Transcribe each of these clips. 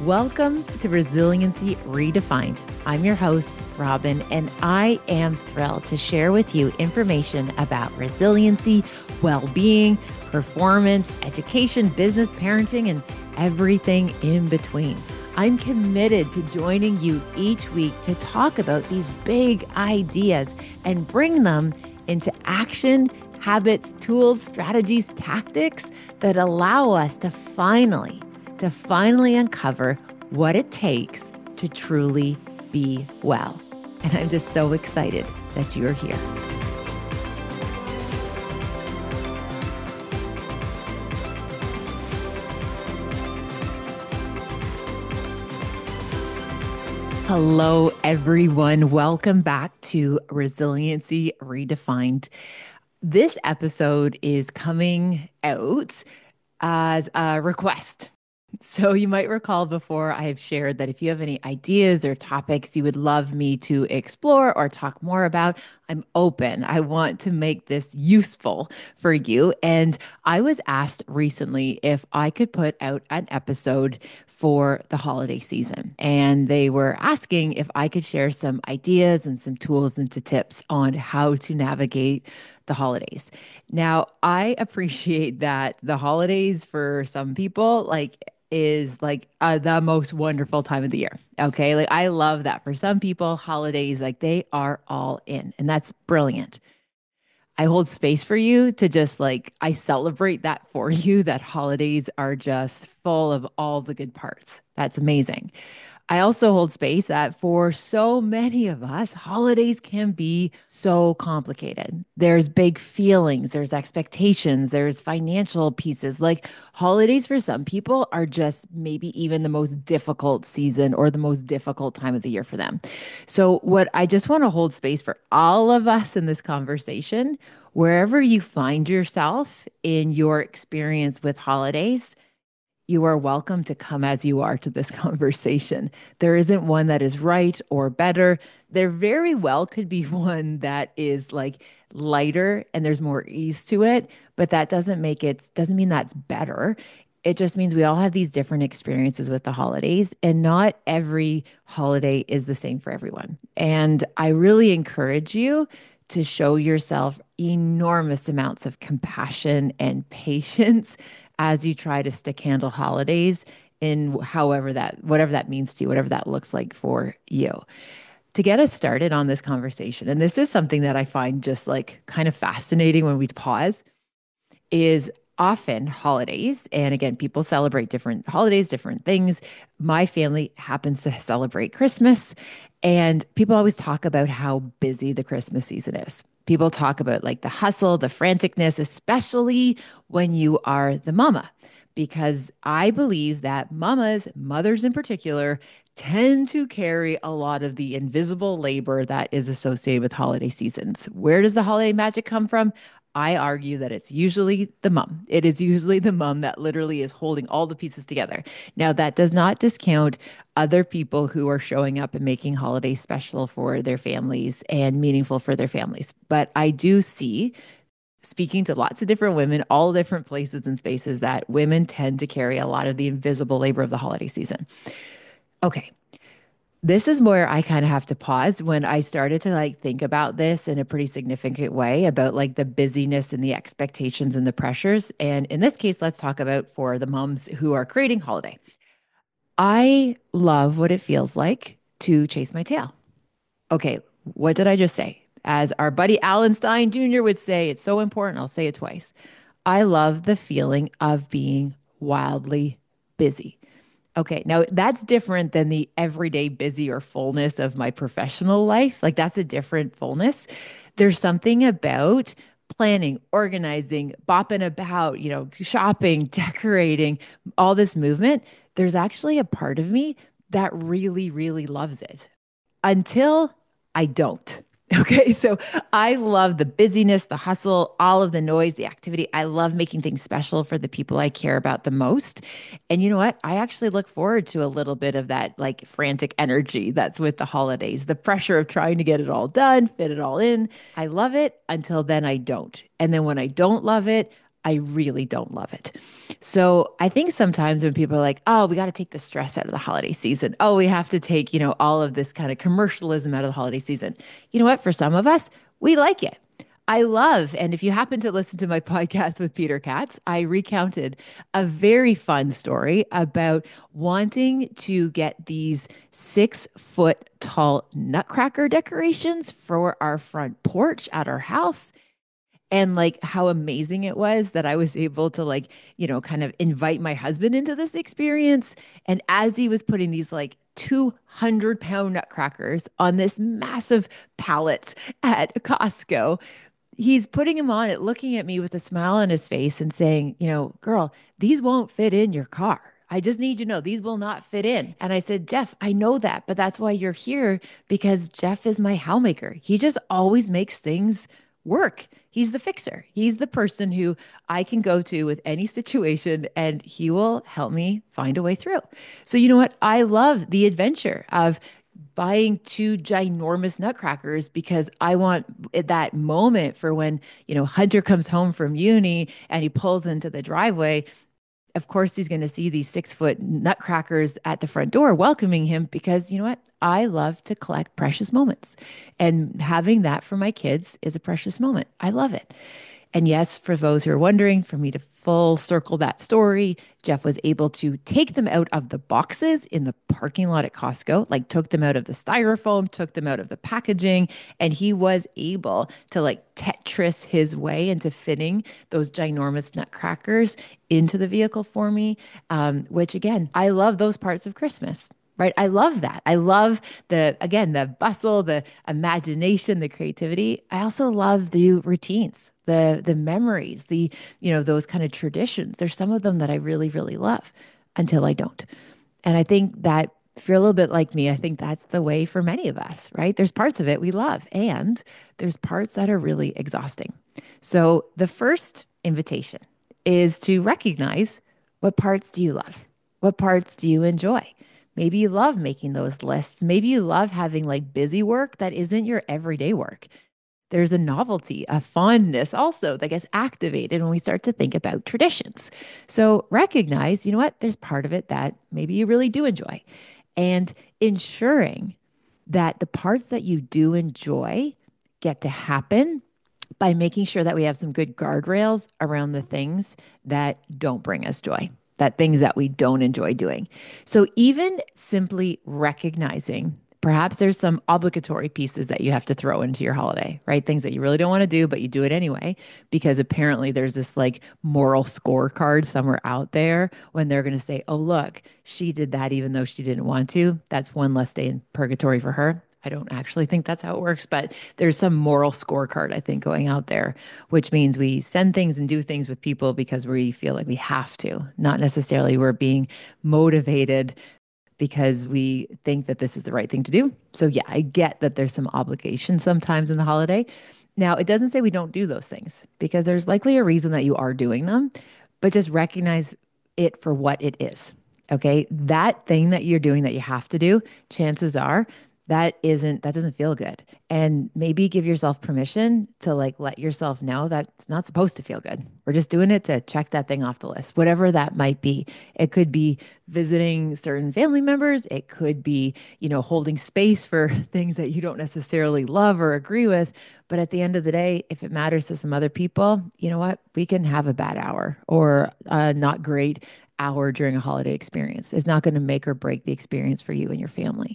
Welcome to Resiliency Redefined. I'm your host, Robin, and I am thrilled to share with you information about resiliency, well-being, performance, education, business, parenting, and everything in between. I'm committed to joining you each week to talk about these big ideas and bring them into action, habits, tools, strategies, tactics that allow us to finally uncover what it takes to truly be well. And I'm just so excited that you're here. Hello, everyone. Welcome back to Resiliency Redefined. This episode is coming out as a request. So you might recall before I have shared that if you have any ideas or topics you would love me to explore or talk more about, I'm open. I want to make this useful for you. And I was asked recently if I could put out an episode for the holiday season. And they were asking if I could share some ideas and some tools and some tips on how to navigate the holidays. Now, I appreciate that the holidays for some people, is the most wonderful time of the year. Okay. Like I love that for some people, holidays, like they are all in, and that's brilliant. I hold space for you to just I celebrate that for you, that holidays are just full of all the good parts. That's amazing. I also hold space that for so many of us, holidays can be so complicated. There's big feelings, there's expectations, there's financial pieces. Like holidays for some people are just maybe even the most difficult season or the most difficult time of the year for them. So, what I just want to hold space for all of us in this conversation, wherever you find yourself in your experience with holidays, you are welcome to come as you are to this conversation. There isn't one that is right or better. There very well could be one that is lighter and there's more ease to it, but that doesn't mean that's better. It just means we all have these different experiences with the holidays, and not every holiday is the same for everyone. And I really encourage you to show yourself enormous amounts of compassion and patience as you try to stick handle holidays in whatever that means to you, whatever that looks like for you. To get us started on this conversation, and this is something that I find just kind of fascinating when we pause, is often holidays. And again, people celebrate different holidays, different things. My family happens to celebrate Christmas, and people always talk about how busy the Christmas season is. People talk about the hustle, the franticness, especially when you are the mama, because I believe that mothers in particular, tend to carry a lot of the invisible labor that is associated with holiday seasons. Where does the holiday magic come from? I argue that it's usually the mom. It is usually the mom that literally is holding all the pieces together. Now, that does not discount other people who are showing up and making holidays special for their families and meaningful for their families. But I do see, speaking to lots of different women, all different places and spaces, that women tend to carry a lot of the invisible labor of the holiday season. Okay. This is where I kind of have to pause when I started to think about this in a pretty significant way about the busyness and the expectations and the pressures. And in this case, let's talk about for the moms who are creating holiday. I love what it feels like to chase my tail. Okay, what did I just say? As our buddy Alan Stein Jr. would say, it's so important. I'll say it twice. I love the feeling of being wildly busy. Okay, now that's different than the everyday busy or fullness of my professional life. That's a different fullness. There's something about planning, organizing, bopping about, shopping, decorating, all this movement. There's actually a part of me that really, really loves it until I don't. Okay, so I love the busyness, the hustle, all of the noise, the activity. I love making things special for the people I care about the most. And you know what? I actually look forward to a little bit of that frantic energy that's with the holidays, the pressure of trying to get it all done, fit it all in. I love it until then I don't. And then when I don't love it, I really don't love it. So I think sometimes when people are like, oh, we got to take the stress out of the holiday season. Oh, we have to take, all of this kind of commercialism out of the holiday season. You know what? For some of us, we like it. I love, and if you happen to listen to my podcast with Peter Katz, I recounted a very fun story about wanting to get these 6 foot tall nutcracker decorations for our front porch at our house, and like how amazing it was that I was able to like, kind of invite my husband into this experience. And as he was putting these like 200-pound nutcrackers on this massive pallets at Costco, he's putting them on it, looking at me with a smile on his face and saying, girl, these won't fit in your car. I just need you to know these will not fit in. And I said, Jeff, I know that, but that's why you're here, because Jeff is my maker. He just always makes things work. He's the fixer. He's the person who I can go to with any situation and he will help me find a way through. So, you know what? I love the adventure of buying 2 ginormous nutcrackers because I want that moment for when, Hunter comes home from uni and he pulls into the driveway. Of course, he's going to see these 6 foot nutcrackers at the front door welcoming him, because you know what? I love to collect precious moments. And having that for my kids is a precious moment. I love it. And yes, for those who are wondering, for me to full circle that story, Jeff was able to take them out of the boxes in the parking lot at Costco, like took them out of the styrofoam, took them out of the packaging, and he was able to like Tetris his way into fitting those ginormous nutcrackers into the vehicle for me. Which again, I love those parts of Christmas. Right. I love that. I love again, the bustle, the imagination, the creativity. I also love the routines, the memories, those kind of traditions. There's some of them that I really, really love until I don't. And I think that if you're a little bit like me, I think that's the way for many of us, right? There's parts of it we love, and there's parts that are really exhausting. So the first invitation is to recognize, what parts do you love? What parts do you enjoy? Maybe you love making those lists. Maybe you love having like busy work that isn't your everyday work. There's a novelty, a fondness also that gets activated when we start to think about traditions. So recognize, you know what, there's part of it that maybe you really do enjoy. And ensuring that the parts that you do enjoy get to happen by making sure that we have some good guardrails around the things that don't bring us joy, that things that we don't enjoy doing. So even simply recognizing, perhaps there's some obligatory pieces that you have to throw into your holiday, right? Things that you really don't want to do, but you do it anyway, because apparently there's this like moral scorecard somewhere out there when they're going to say, oh, look, she did that even though she didn't want to. That's one less day in purgatory for her. I don't actually think that's how it works, but there's some moral scorecard, I think, going out there, which means we send things and do things with people because we feel like we have to, not necessarily we're being motivated because we think that this is the right thing to do. So, yeah, I get that there's some obligation sometimes in the holiday. Now, it doesn't say we don't do those things, because there's likely a reason that you are doing them, but just recognize it for what it is. Okay. That thing that you're doing that you have to do, chances are that doesn't feel good. And maybe give yourself permission to like let yourself know that it's not supposed to feel good. We're just doing it to check that thing off the list, whatever that might be. It could be visiting certain family members. It could be, holding space for things that you don't necessarily love or agree with. But at the end of the day, if it matters to some other people, you know what? We can have a bad hour or a not great hour during a holiday experience. It's not going to make or break the experience for you and your family.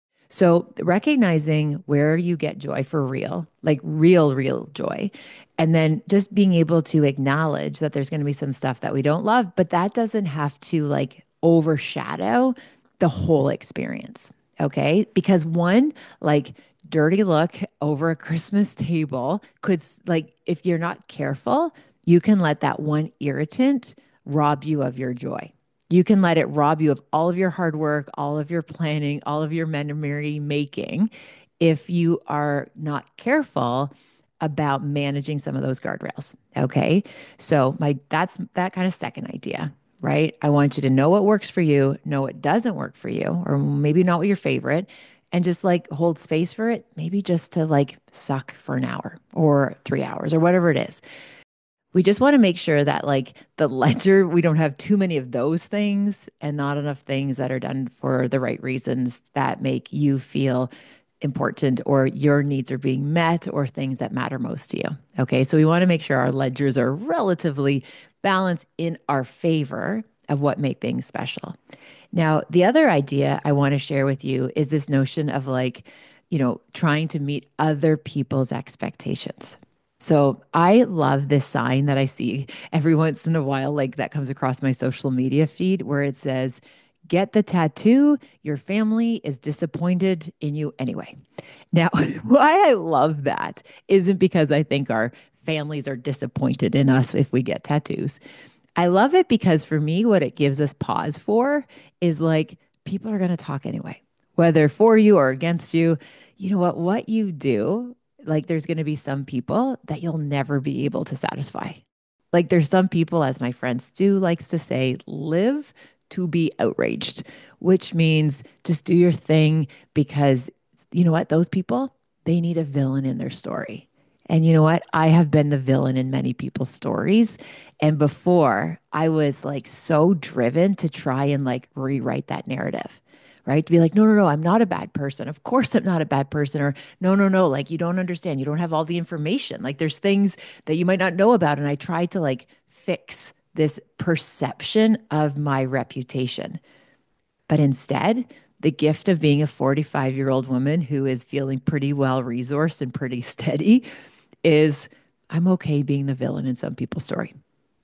So recognizing where you get joy for real, like real, real joy, and then just being able to acknowledge that there's going to be some stuff that we don't love, but that doesn't have to like overshadow the whole experience. Okay. Because one, like, dirty look over a Christmas table could, like, if you're not careful, you can let that one irritant rob you of your joy. You can let it rob you of all of your hard work, all of your planning, all of your memory making, if you are not careful about managing some of those guardrails. Okay. So that's that kind of second idea, right? I want you to know what works for you, know what doesn't work for you, or maybe not what your favorite, and just like hold space for it, maybe just to like suck for an hour or 3 hours or whatever it is. We just want to make sure that like the ledger, we don't have too many of those things and not enough things that are done for the right reasons that make you feel important or your needs are being met or things that matter most to you. Okay. So we want to make sure our ledgers are relatively balanced in our favor of what make things special. Now, the other idea I want to share with you is this notion of like, trying to meet other people's expectations. So I love this sign that I see every once in a while, like that comes across my social media feed where it says, get the tattoo, your family is disappointed in you anyway. Now, why I love that isn't because I think our families are disappointed in us if we get tattoos. I love it because for me, what it gives us pause for is like people are going to talk anyway, whether for you or against you. You know what you do, like there's going to be some people that you'll never be able to satisfy. Like there's some people, as my friend Stu likes to say, live to be outraged, which means just do your thing because you know what? Those people, they need a villain in their story. And you know what? I have been the villain in many people's stories. And before, I was like so driven to try and like rewrite that narrative, right? To be like, no, no, no, I'm not a bad person. Of course, I'm not a bad person. Or no, no, no, like you don't understand. You don't have all the information. Like there's things that you might not know about. And I tried to like fix this perception of my reputation. But instead, the gift of being a 45-year-old woman who is feeling pretty well resourced and pretty steady is I'm okay being the villain in some people's story.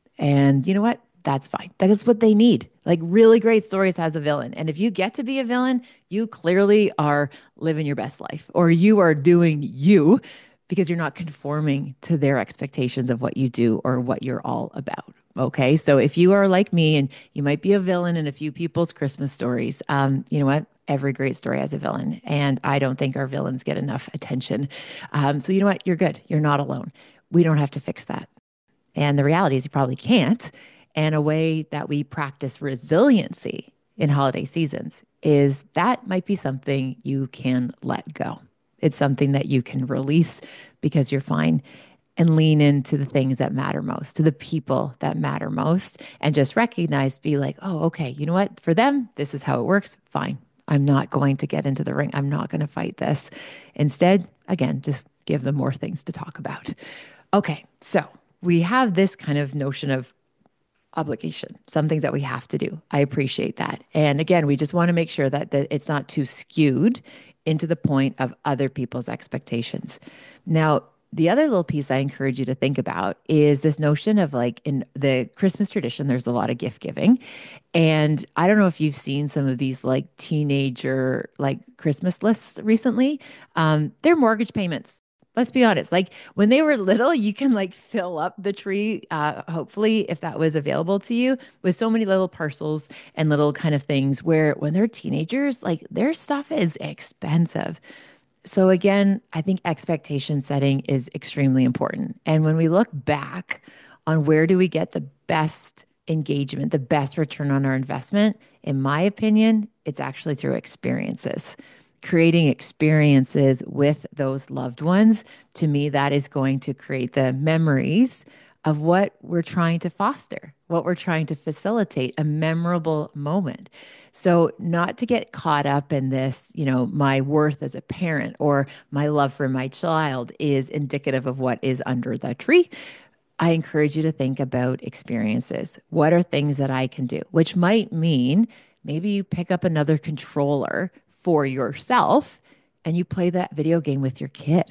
And you know what? That's fine. That is what they need. Like really great stories has a villain. And if you get to be a villain, you clearly are living your best life or you are doing you because you're not conforming to their expectations of what you do or what you're all about. Okay. So if you are like me and you might be a villain in a few people's Christmas stories, you know what? Every great story has a villain. And I don't think our villains get enough attention. So you know what? You're good. You're not alone. We don't have to fix that. And the reality is, you probably can't. And a way that we practice resiliency in holiday seasons is that might be something you can let go. It's something that you can release because you're fine and lean into the things that matter most, to the people that matter most, and just recognize, be like, oh, okay, you know what? For them, this is how it works. Fine. I'm not going to get into the ring. I'm not going to fight this. Instead, again, just give them more things to talk about. Okay, so we have this kind of notion of obligation, some things that we have to do. I appreciate that. And again, we just want to make sure that it's not too skewed into the point of other people's expectations. Now, the other little piece I encourage you to think about is this notion of like in the Christmas tradition, there's a lot of gift giving. And I don't know if you've seen some of these like teenager like Christmas lists recently. They're mortgage payments. Let's be honest. Like when they were little, you can like fill up the tree, hopefully, if that was available to you, with so many little parcels and little kind of things where when they're teenagers, like their stuff is expensive. So again, I think expectation setting is extremely important. And when we look back on where do we get the best engagement, the best return on our investment, in my opinion, it's actually through experiences. Creating experiences with those loved ones, to me, that is going to create the memories of what we're trying to foster, what we're trying to facilitate, a memorable moment. So, not to get caught up in this, my worth as a parent or my love for my child is indicative of what is under the tree. I encourage you to think about experiences. What are things that I can do? Which might mean maybe you pick up another controller for yourself and you play that video game with your kid,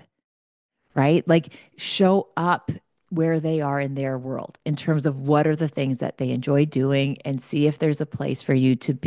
right? Like show up where they are in their world in terms of what are the things that they enjoy doing and see if there's a place for you to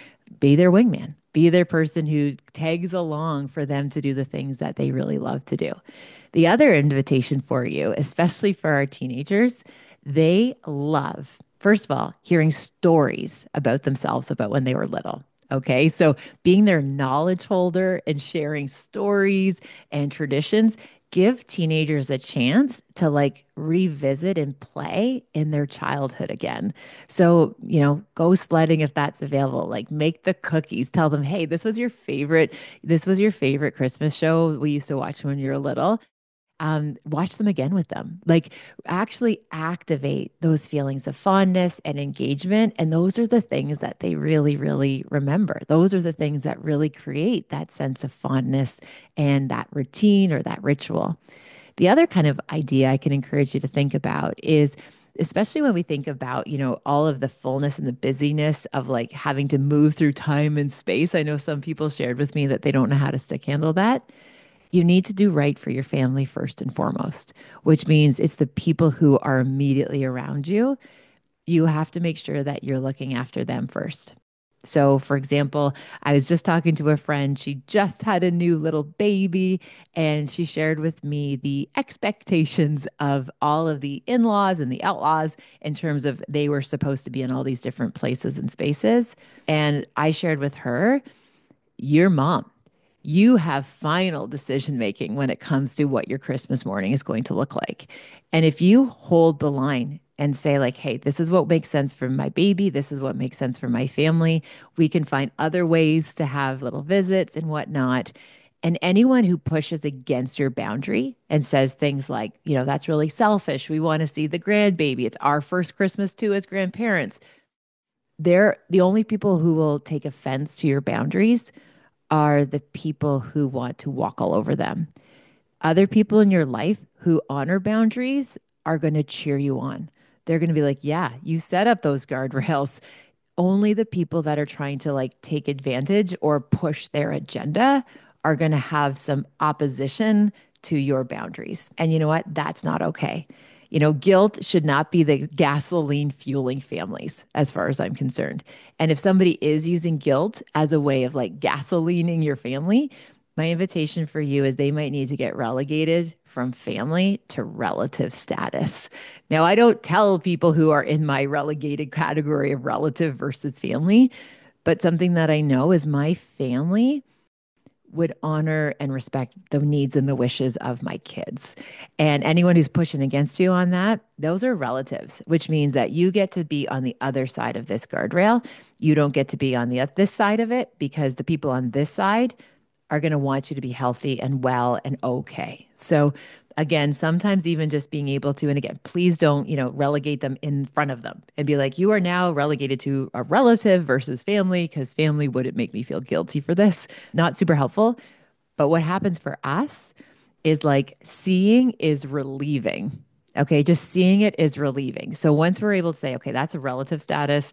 be their wingman, be their person who tags along for them to do the things that they really love to do. The other invitation for you, especially for our teenagers, they love, first of all, hearing stories about themselves about when they were little. Okay. So being their knowledge holder and sharing stories and traditions give teenagers a chance to like revisit and play in their childhood again. So, go sledding if that's available. Like make the cookies, tell them, hey, this was your favorite Christmas show we used to watch when you were little. watch them again with them. Like actually activate those feelings of fondness and engagement. And those are the things that they really, really remember. Those are the things that really create that sense of fondness and that routine or that ritual. The other kind of idea I can encourage you to think about is, especially when we think about, all of the fullness and the busyness of like having to move through time and space. I know some people shared with me that they don't know how to stick handle that. You need to do right for your family first and foremost, which means it's the people who are immediately around you. You have to make sure that you're looking after them first. So, for example, I was just talking to a friend. She just had a new little baby, and she shared with me the expectations of all of the in laws and the outlaws in terms of they were supposed to be in all these different places and spaces. And I shared with her, your mom. You have final decision making when it comes to what your Christmas morning is going to look like. And if you hold the line and say, like, hey, this is what makes sense for my baby, this is what makes sense for my family, we can find other ways to have little visits and whatnot. And anyone who pushes against your boundary and says things like, that's really selfish. We want to see the grandbaby. It's our first Christmas too as grandparents. They're the only people who will take offense to your boundaries are the people who want to walk all over them. Other people in your life who honor boundaries are going to cheer you on. They're going to be like, yeah, you set up those guardrails. Only the people that are trying to like take advantage or push their agenda are going to have some opposition to your boundaries. And you know what? That's not okay. Guilt should not be the gasoline fueling families, as far as I'm concerned. And if somebody is using guilt as a way of like gasolining your family, my invitation for you is they might need to get relegated from family to relative status. Now, I don't tell people who are in my relegated category of relative versus family, but something that I know is my family would honor and respect the needs and the wishes of my kids. And anyone who's pushing against you on that, those are relatives, which means that you get to be on the other side of this guardrail. You don't get to be on this side of it because the people on this side are going to want you to be healthy and well and okay. So again, sometimes even just being able to, and again, please don't, relegate them in front of them and be like, you are now relegated to a relative versus family because family wouldn't make me feel guilty for this. Not super helpful. But what happens for us is like seeing is relieving. Okay, just seeing it is relieving. So once we're able to say, okay, that's a relative status,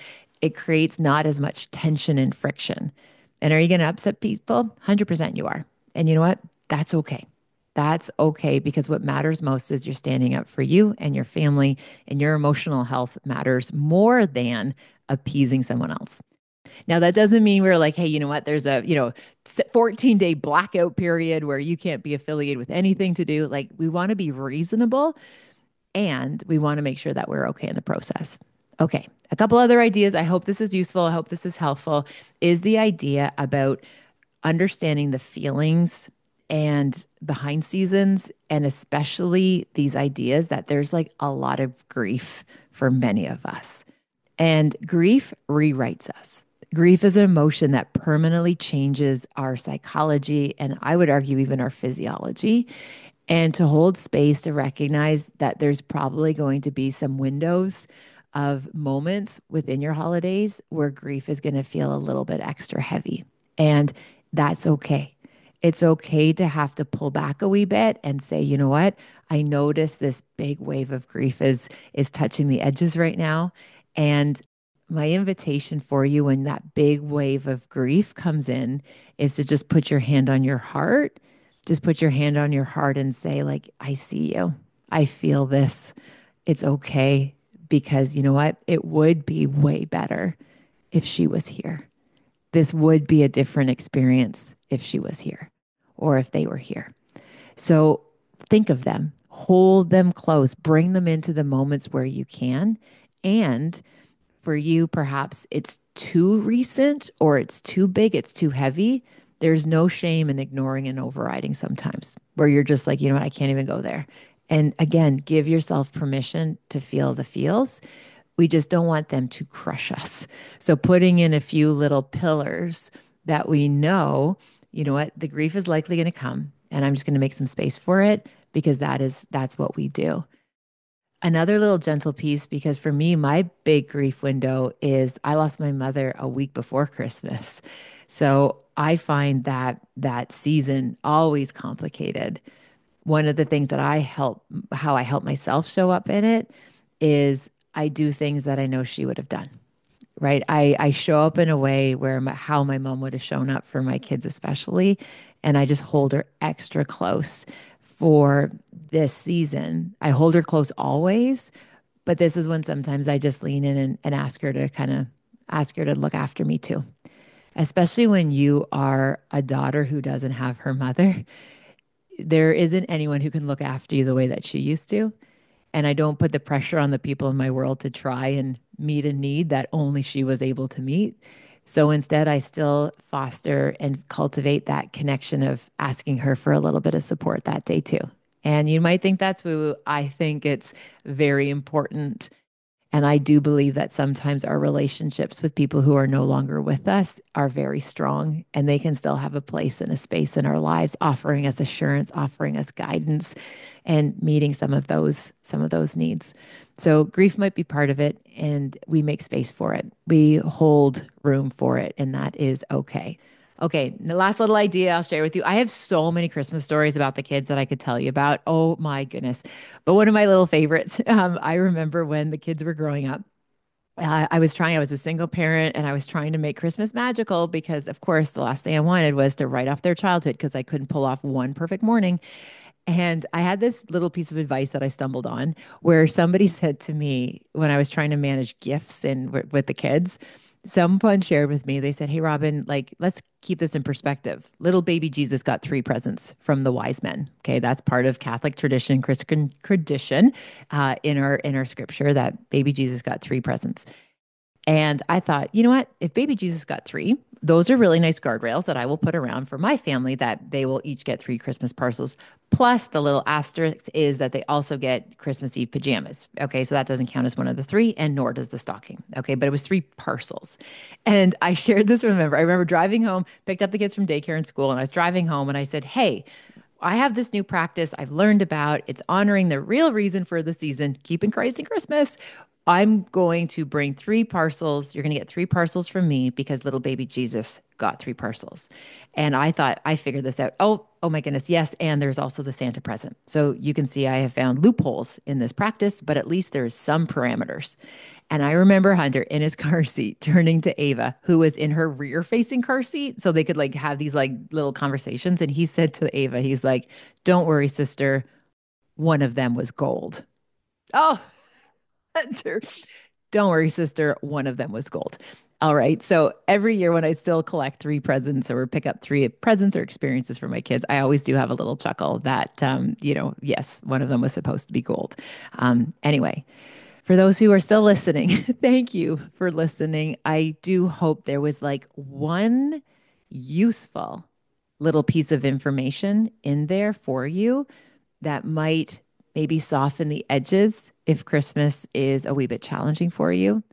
it creates not as much tension and friction. And are you going to upset people? 100% you are. And you know what? That's okay. That's okay because what matters most is you're standing up for you and your family, and your emotional health matters more than appeasing someone else. Now, that doesn't mean we're like, hey, you know what? There's a, 14-day blackout period where you can't be affiliated with anything to do. Like, we want to be reasonable and we want to make sure that we're okay in the process. Okay. A couple other ideas. I hope this is useful. I hope this is helpful. Is the idea about understanding the feelings and behind seasons, and especially these ideas that there's like a lot of grief for many of us. And grief rewrites us. Grief is an emotion that permanently changes our psychology and I would argue even our physiology. And to hold space to recognize that there's probably going to be some windows of moments within your holidays where grief is going to feel a little bit extra heavy. And that's okay. It's okay to have to pull back a wee bit and say, you know what? I notice this big wave of grief is touching the edges right now. And my invitation for you when that big wave of grief comes in is to just put your hand on your heart. Just put your hand on your heart and say, like, I see you. I feel this. It's okay. Because you know what? It would be way better if she was here. This would be a different experience if she was here or if they were here. So think of them, hold them close, bring them into the moments where you can. And for you, perhaps it's too recent or it's too big, it's too heavy. There's no shame in ignoring and overriding sometimes, where you're just like, you know what, I can't even go there. And again, give yourself permission to feel the feels. We just don't want them to crush us. So putting in a few little pillars that we know, you know what, the grief is likely going to come and I'm just going to make some space for it. because that's what we do. Another little gentle piece, because for me, my big grief window is I lost my mother a week before Christmas. So I find that season always complicated. One of the things that how I help myself show up in it is I do things that I know she would have done, right? I show up in a way where how my mom would have shown up for my kids, especially. And I just hold her extra close for this season. I hold her close always, but this is when sometimes I just lean in and ask her to ask her to look after me too. Especially when you are a daughter who doesn't have her mother, there isn't anyone who can look after you the way that she used to. And I don't put the pressure on the people in my world to try and meet a need that only she was able to meet. So instead, I still foster and cultivate that connection of asking her for a little bit of support that day too. And you might think that's woo. I think it's very important, and I do believe that sometimes our relationships with people who are no longer with us are very strong, and they can still have a place and a space in our lives, offering us assurance, offering us guidance, and meeting some of those needs. So grief might be part of it, and we make space for it. We hold room for it, and that is okay. Okay, the last little idea I'll share with you. I have so many Christmas stories about the kids that I could tell you about. Oh my goodness. But one of my little favorites, I remember when the kids were growing up. I was a single parent and I was trying to make Christmas magical because, of course, the last thing I wanted was to write off their childhood because I couldn't pull off one perfect morning. And I had this little piece of advice that I stumbled on where somebody said to me when I was trying to manage gifts and with the kids, someone shared with me, they said, "Hey, Robin, like, let's keep this in perspective. Little baby Jesus got three presents from the wise men. Okay. That's part of Catholic tradition, Christian tradition, in our scripture that baby Jesus got three presents. And I thought, you know what? If baby Jesus got three, those are really nice guardrails that I will put around for my family that they will each get three Christmas parcels. Plus, the little asterisk is that they also get Christmas Eve pajamas. Okay, so that doesn't count as one of the three, and nor does the stocking. Okay, but it was three parcels. And I shared this, I remember driving home, picked up the kids from daycare and school, and I was driving home and I said, hey, I have this new practice I've learned about. It's honoring the real reason for the season, keeping Christ in Christmas. I'm going to bring three parcels. You're going to get three parcels from me because little baby Jesus got three parcels. And I thought I figured this out. Oh my goodness. Yes. And there's also the Santa present. So you can see I have found loopholes in this practice, but at least there's some parameters. And I remember Hunter in his car seat turning to Ava, who was in her rear facing car seat. So they could like have these like little conversations. And he said to Ava, he's like, don't worry, sister. One of them was gold. Oh, Hunter. Don't worry, sister. One of them was gold. All right. So every year when I still collect three presents or pick up three presents or experiences for my kids, I always do have a little chuckle that, yes, one of them was supposed to be gold. Anyway, for those who are still listening, thank you for listening. I do hope there was like one useful little piece of information in there for you that might maybe soften the edges if Christmas is a wee bit challenging for you.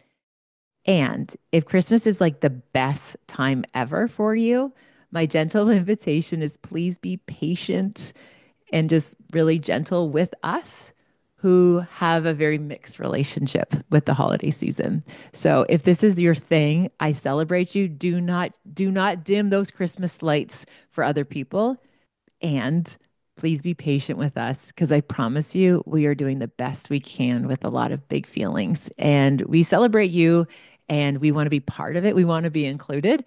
And if Christmas is like the best time ever for you, my gentle invitation is please be patient and just really gentle with us who have a very mixed relationship with the holiday season. So if this is your thing, I celebrate you. Do not dim those Christmas lights for other people. And please be patient with us because I promise you, we are doing the best we can with a lot of big feelings. And we celebrate you and we want to be part of it. We want to be included.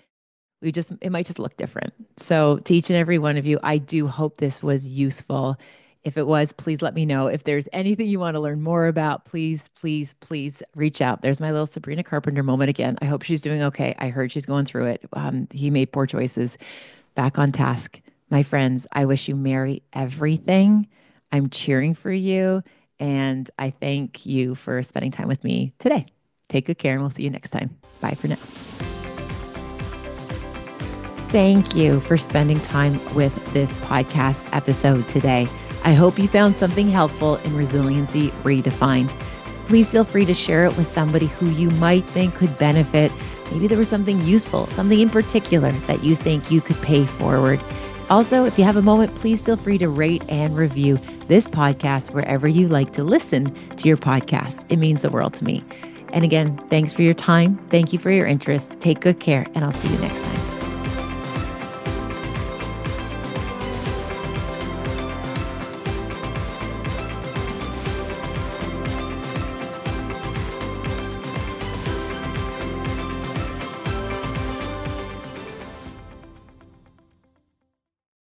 It might just look different. So, to each and every one of you, I do hope this was useful. If it was, please let me know. If there's anything you want to learn more about, please, please, please reach out. There's my little Sabrina Carpenter moment again. I hope she's doing okay. I heard she's going through it. He made poor choices. Back on task. My friends, I wish you merry everything. I'm cheering for you. And I thank you for spending time with me today. Take good care and we'll see you next time. Bye for now. Thank you for spending time with this podcast episode today. I hope you found something helpful in Resiliency Redefined. Please feel free to share it with somebody who you might think could benefit. Maybe there was something useful, something in particular that you think you could pay forward. Also, if you have a moment, please feel free to rate and review this podcast wherever you like to listen to your podcast. It means the world to me. And again, thanks for your time. Thank you for your interest. Take good care, and I'll see you next time.